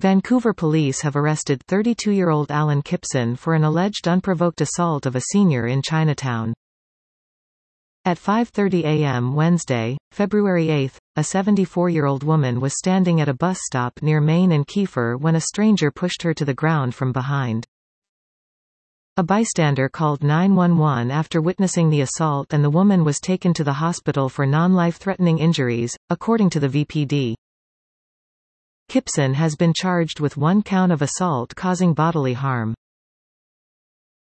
Vancouver police have arrested 32-year-old Alan Kipson for an alleged unprovoked assault of a senior in Chinatown. At 5:30 a.m. Wednesday, February 8, a 74-year-old woman was standing at a bus stop near Main and Kiefer when a stranger pushed her to the ground from behind. A bystander called 911 after witnessing the assault, and the woman was taken to the hospital for non-life-threatening injuries, according to the VPD. Kipson has been charged with one count of assault causing bodily harm.